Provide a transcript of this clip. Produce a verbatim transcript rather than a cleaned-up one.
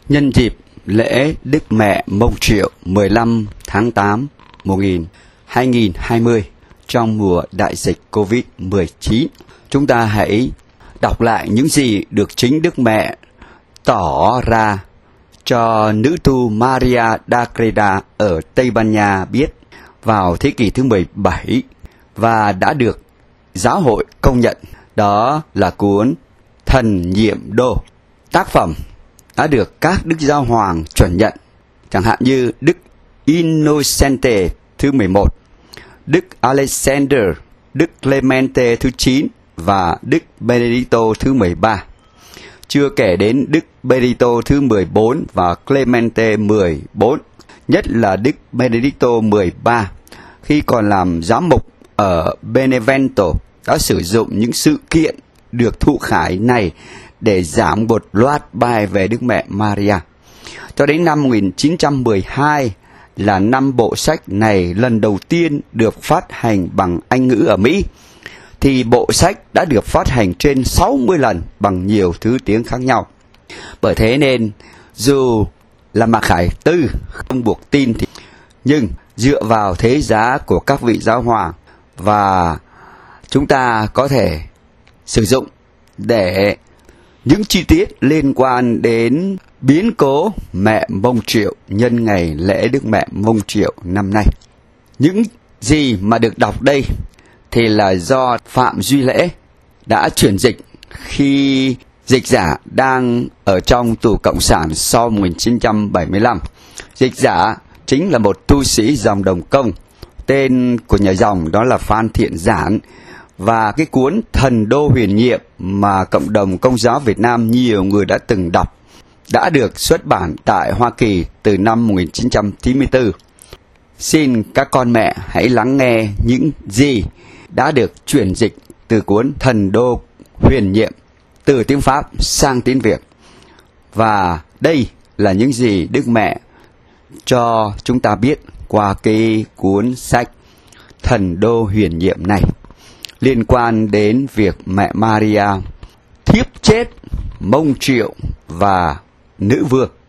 Nhân dịp lễ Đức Mẹ Mông Triệu mười lăm tháng tám hai nghìn hai mươi trong mùa đại dịch Covid mười chín, chúng ta hãy đọc lại những gì được chính Đức Mẹ tỏ ra cho nữ tu Maria d'Agreda ở Tây Ban Nha biết vào thế kỷ thứ mười bảy và đã được giáo hội công nhận. Đó là cuốn Thần Nhiệm Đô. Tác phẩm đã được các đức giáo hoàng chuẩn nhận, chẳng hạn như Đức Innocente thứ mười một, Đức Alexander, Đức Clemente thứ chín và Đức Benedicto thứ mười ba. Chưa kể đến Đức Benedicto thứ mười bốn và Clemente mười bốn, nhất là Đức Benedicto mười ba khi còn làm giám mục ở Benevento đã sử dụng những sự kiện được thụ khải này để giảng một loạt bài về Đức Mẹ Maria. Cho đến năm một nghìn chín trăm mười hai là năm bộ sách này lần đầu tiên được phát hành bằng Anh ngữ ở Mỹ, thì bộ sách đã được phát hành trên sáu mươi lần bằng nhiều thứ tiếng khác nhau. Bởi thế nên dù là Mạc Khải Tư không buộc tin thì, nhưng dựa vào thế giá của các vị giáo hoàng và chúng ta có thể sử dụng để những chi tiết liên quan đến biến cố Mẹ Mông Triệu nhân ngày lễ Đức Mẹ Mông Triệu năm nay. Những gì mà được đọc đây thì là do Phạm Duy Lễ đã chuyển dịch khi dịch giả đang ở trong tù cộng sản sau một nghìn chín trăm bảy mươi lăm. Dịch giả chính là một tu sĩ dòng Đồng Công, tên của nhà dòng đó là Phan Thiện Giản, và cái cuốn Thần Đô Huyền Nhiệm mà cộng đồng Công giáo Việt Nam nhiều người đã từng đọc đã được xuất bản tại Hoa Kỳ từ năm một nghìn chín trăm chín mươi tư. Xin các con mẹ hãy lắng nghe những gì đã được chuyển dịch từ cuốn Thần Đô Huyền Nhiệm từ tiếng Pháp sang tiếng Việt. Và đây là những gì Đức Mẹ cho chúng ta biết qua cái cuốn sách Thần Đô Huyền Nhiệm này, liên quan đến việc Mẹ Maria thiếp chết Mông Triệu và nữ vương.